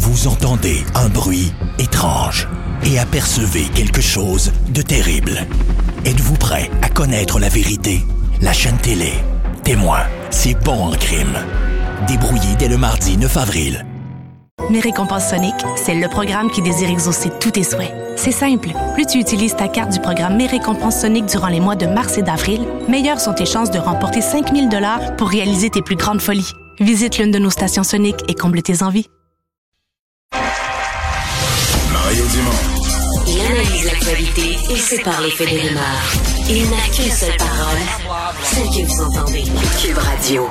Vous entendez un bruit étrange et apercevez quelque chose de terrible. Êtes-vous prêt à connaître la vérité? La chaîne télé Témoin, c'est bon en crime. Débrouillé dès le mardi 9 avril. Mes récompenses Sonic, c'est le programme qui désire exaucer tous tes souhaits. C'est simple. Plus tu utilises ta carte du programme Mes récompenses Sonic durant les mois de mars et d'avril, meilleures sont tes chances de remporter 5 000 $ pour réaliser tes plus grandes folies. Visite l'une de nos stations Sonic et comble tes envies. Mario Dumont. Il analyse l'actualité et sépare les faits des rumeurs. Il n'a qu'une seule parole, celle que vous entendez. Cube Radio.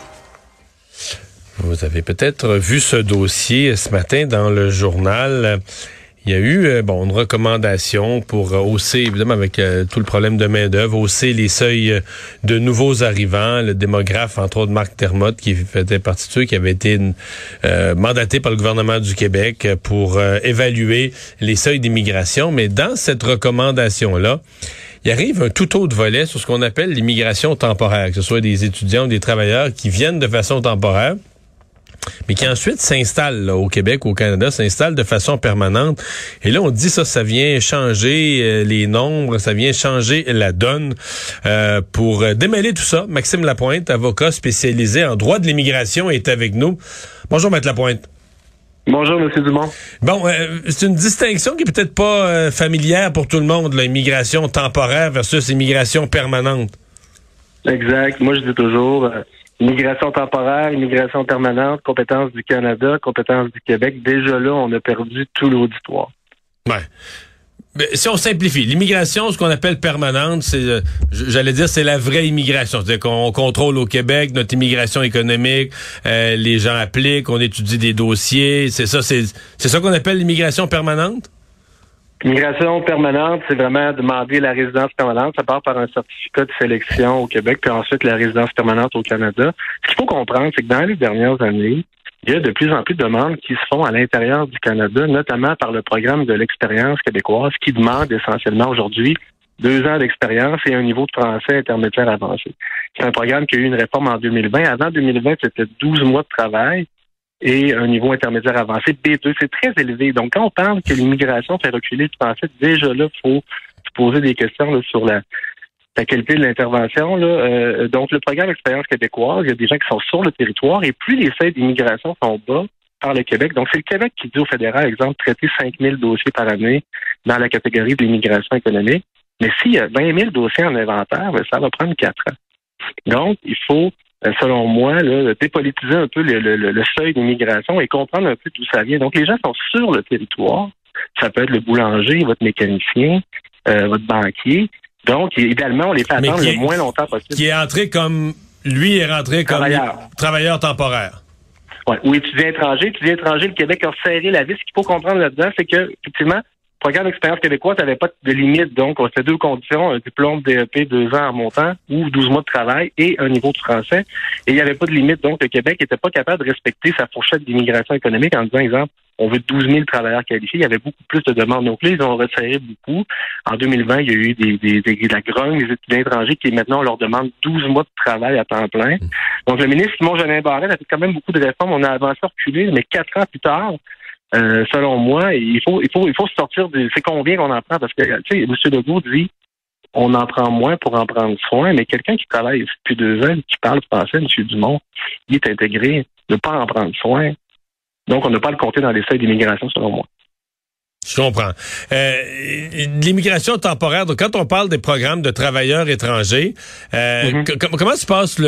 Vous avez peut-être vu ce dossier ce matin dans le journal. Il y a eu une recommandation pour hausser, évidemment avec tout le problème de main-d'œuvre, hausser les seuils de nouveaux arrivants. Le démographe, entre autres Marc Termotte, qui faisait partie de ceux qui avaient été mandatés par le gouvernement du Québec pour évaluer les seuils d'immigration. Mais dans cette recommandation-là, il arrive un tout autre volet sur ce qu'on appelle l'immigration temporaire, que ce soit des étudiants ou des travailleurs qui viennent de façon temporaire, mais qui ensuite s'installent au Québec ou au Canada, s'installent de façon permanente. Et là, on dit ça vient changer les nombres, ça vient changer la donne. Pour démêler tout ça, Maxime Lapointe, avocat spécialisé en droit de l'immigration, est avec nous. Bonjour, Maître Lapointe. Bonjour, M. Dumont. Bon, c'est une distinction qui est peut-être pas familière pour tout le monde, l'immigration temporaire versus immigration permanente. Exact. Moi, je dis toujours... immigration temporaire, immigration permanente, compétence du Canada, compétence du Québec. Déjà là, on a perdu tout l'auditoire. Ouais. Mais si on simplifie, l'immigration, ce qu'on appelle permanente, c'est, j'allais dire, c'est la vraie immigration. C'est-à-dire qu'on contrôle au Québec notre immigration économique, les gens appliquent, on étudie des dossiers. C'est ça qu'on appelle l'immigration permanente? L'immigration permanente, c'est vraiment demander la résidence permanente. Ça part par un certificat de sélection au Québec, puis ensuite la résidence permanente au Canada. Ce qu'il faut comprendre, c'est que dans les dernières années, il y a de plus en plus de demandes qui se font à l'intérieur du Canada, notamment par le programme de l'expérience québécoise, qui demande essentiellement aujourd'hui 2 ans d'expérience et un niveau de français intermédiaire avancé. C'est un programme qui a eu une réforme en 2020. Avant 2020, c'était 12 mois de travail et un niveau intermédiaire avancé, B2. C'est très élevé. Donc, quand on parle que l'immigration fait reculer le français, déjà là, il faut se poser des questions là, sur la qualité de l'intervention. Donc, le programme Expérience québécoise, il y a des gens qui sont sur le territoire et plus les seuils d'immigration sont bas par le Québec. Donc, c'est le Québec qui dit au fédéral, exemple, traiter 5 000 dossiers par année dans la catégorie de l'immigration économique. Mais s'il y a 20 000 dossiers en inventaire, ça va prendre 4 ans. Donc, il faut, selon moi, là, dépolitiser un peu le seuil d'immigration et comprendre un peu d'où ça vient. Donc, les gens sont sur le territoire. Ça peut être le boulanger, votre mécanicien, votre banquier. Donc, idéalement, on les fait attendre le moins longtemps possible. Qui est entré comme... Lui est rentré comme travailleur temporaire. Ouais. Ou étudiant étranger. Étudiant étranger, le Québec a serré la vis. Ce qu'il faut comprendre là-dedans, c'est que, effectivement, le programme d'expérience québécoise n'avait pas de limite. Donc, on fait 2 conditions, un diplôme DEP 2 ans en montant ou 12 mois de travail et un niveau de français. Et il n'y avait pas de limite. Donc, le Québec n'était pas capable de respecter sa fourchette d'immigration économique en disant, exemple, on veut 12 000 travailleurs qualifiés. Il y avait beaucoup plus de demandes. Donc là, ils ont resserré beaucoup. En 2020, il y a eu de la grogne des étudiants étrangers qui, maintenant, on leur demande 12 mois de travail à temps plein. Donc, le ministre Simon Jolin Barrette a fait quand même beaucoup de réformes. On a avancé, reculé, mais 4 ans plus tard, selon moi, il faut se sortir de... C'est combien qu'on en prend? Parce que, tu sais, M. Legault dit on en prend moins pour en prendre soin, mais quelqu'un qui travaille depuis 2 ans, qui parle français, M. Dumont, il est intégré, ne pas en prendre soin. Donc, on n'a pas à le compter dans les seuils d'immigration, selon moi. Je comprends. L'immigration temporaire, donc quand on parle des programmes de travailleurs étrangers, comment se passe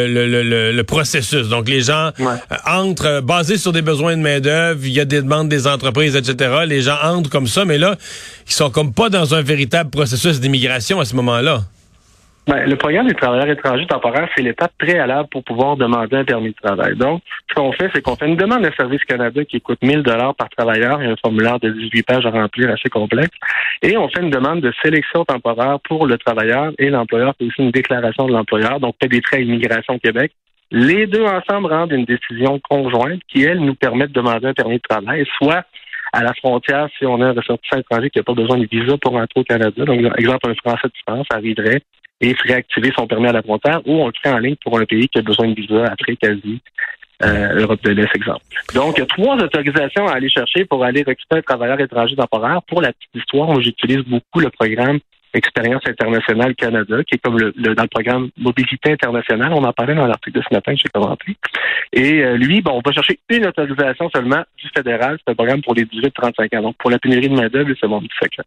le processus? Donc, les gens entrent basés sur des besoins de main-d'œuvre, il y a des demandes des entreprises, etc. Les gens entrent comme ça, mais là, ils sont comme pas dans un véritable processus d'immigration à ce moment-là. Ben, le programme des travailleurs étrangers temporaires, c'est l'étape préalable pour pouvoir demander un permis de travail. Donc, ce qu'on fait, c'est qu'on fait une demande de Service Canada qui coûte 1 000 $ par travailleur. Il y a un formulaire de 18 pages à remplir assez complexe. Et on fait une demande de sélection temporaire pour le travailleur et l'employeur. C'est aussi une déclaration de l'employeur. Donc, fait des traits Immigration Québec. Les deux ensemble rendent une décision conjointe qui, elle, nous permet de demander un permis de travail, soit à la frontière, si on a un ressortissant étranger qui n'a pas besoin de visa pour entrer au Canada. Donc, exemple, un Français de France arriverait et ferait activer son permis à la frontière, ou on le fait en ligne pour un pays qui a besoin de visa, Afrique, Asie, Europe de l'Est, exemple. Donc, il y a 3 autorisations à aller chercher pour aller recruter un travailleur étranger temporaire. Pour la petite histoire, moi, j'utilise beaucoup le programme Expérience internationale Canada, qui est comme dans le programme Mobilité internationale. On en parlait dans l'article de ce matin que j'ai commenté. Et lui, on va chercher une autorisation seulement du fédéral. C'est un programme pour les 18-35 ans. Donc, pour la pénurie de main-d'œuvre, c'est mon petit secret.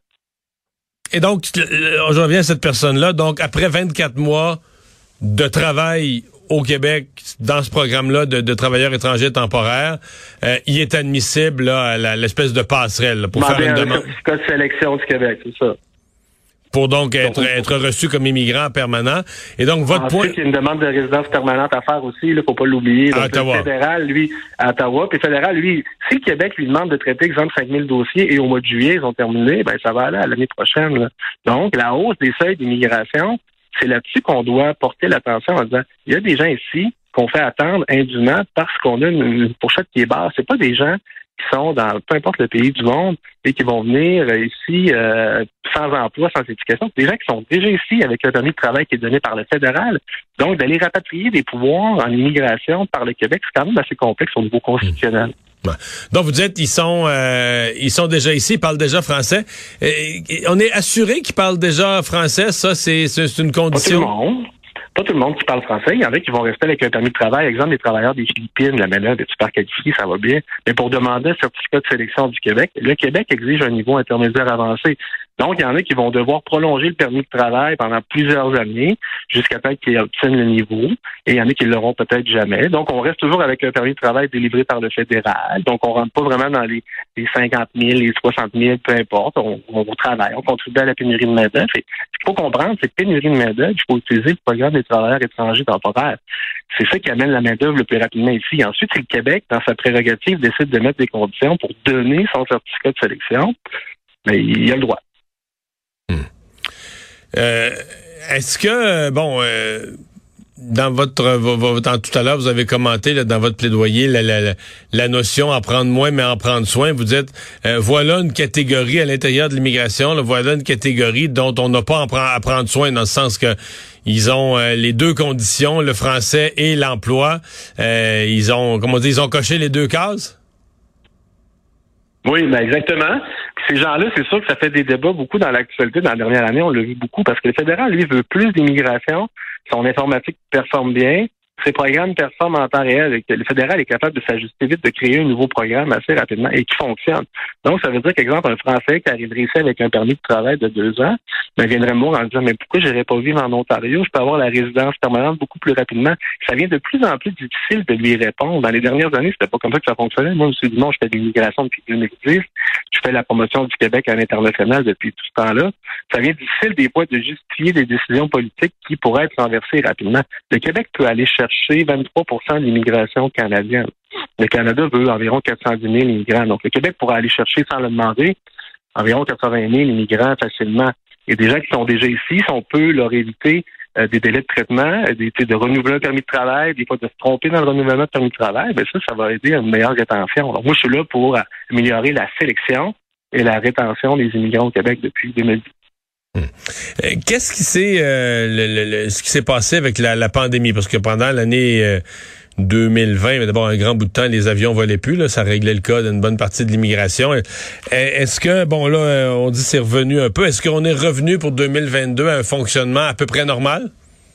Et donc, je reviens à cette personne-là. Donc, après 24 mois de travail au Québec, dans ce programme-là de travailleurs étrangers temporaires, il est admissible là, à l'espèce de passerelle là, pour faire une demande. Un certificat de sélection du Québec, c'est ça. Pour donc être reçu comme immigrant permanent. Et donc, votre point... Il y a une demande de résidence permanente à faire aussi, il ne faut pas l'oublier. Donc, le fédéral, lui, à Ottawa. Puis le fédéral, lui, si le Québec lui demande de traiter, exemple, 5000 dossiers et au mois de juillet, ils ont terminé, ça va aller à l'année prochaine. Là. Donc, la hausse des seuils d'immigration, c'est là-dessus qu'on doit porter l'attention en disant, il y a des gens ici qu'on fait attendre indûment parce qu'on a une fourchette qui est basse. C'est pas des gens qui sont dans peu importe le pays du monde et qui vont venir ici sans emploi, sans éducation. C'est des gens qui sont déjà ici avec un permis de travail qui est donné par le fédéral. Donc, d'aller rapatrier des pouvoirs en immigration par le Québec, c'est quand même assez complexe au niveau constitutionnel. Ouais. Donc, vous dites, ils sont déjà ici, ils parlent déjà français. On est assuré qu'ils parlent déjà français, ça, c'est une condition? Pas tout le monde qui parle français. Il y en a qui vont rester avec un permis de travail. Exemple, les travailleurs des Philippines, la main-d'œuvre est super qualifiée, ça va bien. Mais pour demander un certificat de sélection du Québec, le Québec exige un niveau intermédiaire avancé. Donc, il y en a qui vont devoir prolonger le permis de travail pendant plusieurs années jusqu'à temps qu'ils obtiennent le niveau. Et il y en a qui ne l'auront peut-être jamais. Donc, on reste toujours avec un permis de travail délivré par le fédéral. Donc, on rentre pas vraiment dans les 50 000, les 60 000, peu importe. On travaille, on contribue à la pénurie de main-d'œuvre. Ce qu'il faut comprendre, c'est que pénurie de main-d'œuvre, il faut utiliser le programme des travailleurs étrangers temporaires. C'est ça qui amène la main-d'œuvre le plus rapidement ici. Ensuite, si le Québec, dans sa prérogative, décide de mettre des conditions pour donner son certificat de sélection, il a le droit. Est-ce que, dans tout à l'heure, vous avez commenté là, dans votre plaidoyer la notion en prendre moins, mais en prendre soin. Vous dites, voilà une catégorie à l'intérieur de l'immigration, là, voilà une catégorie dont on n'a pas à prendre soin, dans le sens que ils ont les deux conditions, le français et l'emploi. Ils ont coché les deux cases? Oui, exactement. Puis ces gens-là, c'est sûr que ça fait des débats beaucoup dans l'actualité. Dans la dernière année, on l'a vu beaucoup parce que le fédéral, lui, veut plus d'immigration. Son informatique performe bien. Ses programmes performent en temps réel. Le fédéral est capable de s'ajuster vite, de créer un nouveau programme assez rapidement et qui fonctionne. Donc, ça veut dire qu'exemple, un Français qui arriverait ici avec un permis de travail de 2 ans, viendrait me voir en disant, mais pourquoi j'irais pas vivre en Ontario? Je peux avoir la résidence permanente beaucoup plus rapidement. Ça devient de plus en plus difficile de lui répondre. Dans les dernières années, c'était pas comme ça que ça fonctionnait. Moi, je me suis dit, non, je fais de l'immigration depuis 2010. Je fais la promotion du Québec à l'international depuis tout ce temps-là. Ça devient difficile des fois de justifier des décisions politiques qui pourraient être renversées rapidement. Le Québec peut aller chercher 23 % de l'immigration canadienne. Le Canada veut environ 410 000 immigrants. Donc, le Québec pourra aller chercher, sans le demander, environ 80 000 immigrants facilement. Et des gens qui sont déjà ici, si on peut leur éviter des délais de traitement, de renouveler un permis de travail, des fois de se tromper dans le renouvellement de permis de travail, ça va aider à une meilleure rétention. Donc, moi, je suis là pour améliorer la sélection et la rétention des immigrants au Québec depuis 2010. Qu'est-ce qui ce qui s'est passé avec la pandémie? Parce que pendant l'année 2020, mais d'abord un grand bout de temps, les avions volaient plus, là, ça réglait le cas d'une bonne partie de l'immigration. Est-ce que, là, on dit c'est revenu un peu, est-ce qu'on est revenu pour 2022 à un fonctionnement à peu près normal?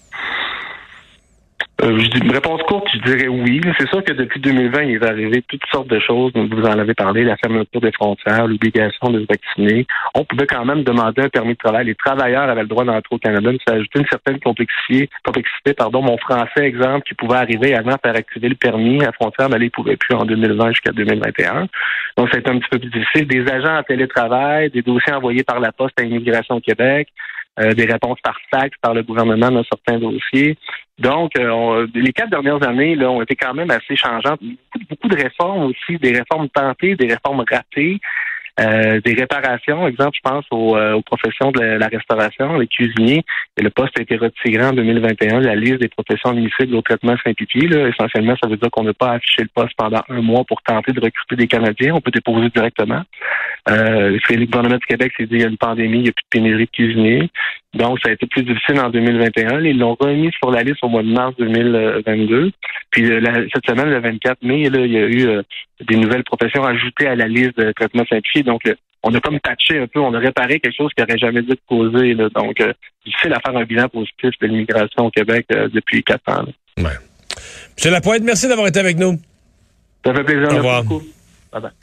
Une réponse courte, je dirais oui. C'est sûr que depuis 2020, il est arrivé toutes sortes de choses. Vous en avez parlé, la fermeture des frontières, l'obligation de se vacciner. On pouvait quand même demander un permis de travail. Les travailleurs avaient le droit d'entrer au Canada, mais ça a ajouté une certaine complexité. Mon français, exemple, qui pouvait arriver avant faire activer le permis à la frontière, mais là, il ne pouvait plus en 2020 jusqu'à 2021. Donc, ça a été un petit peu plus difficile. Des agents en télétravail, des dossiers envoyés par la Poste à Immigration Québec, des réponses par fax par le gouvernement dans certains dossiers. Donc, les 4 dernières années là, ont été quand même assez changeantes. Beaucoup de réformes aussi, des réformes tentées, des réformes ratées, des réparations. Exemple, je pense aux professions de la restauration, les cuisiniers. Et le poste a été retiré en 2021, la liste des professions admissibles au traitement Saint-Pitié. Essentiellement, ça veut dire qu'on n'a pas affiché le poste pendant 1 mois pour tenter de recruter des Canadiens. On peut déposer directement. Le gouvernement du Québec s'est dit, il y a une pandémie, il n'y a plus de pénurie de cuisiniers. Donc, ça a été plus difficile en 2021. Ils l'ont remis sur la liste au mois de mars 2022. Puis, cette semaine, le 24 mai, là, il y a eu des nouvelles professions ajoutées à la liste de traitement simplifié. Donc, on a comme patché un peu, on a réparé quelque chose qui n'aurait jamais dû être causé. Là. Donc, difficile à faire un bilan positif de l'immigration au Québec depuis 4 ans. Là. Ouais. M. Lapointe, merci d'avoir été avec nous. Ça fait plaisir. Au revoir. Merci beaucoup. Bye bye.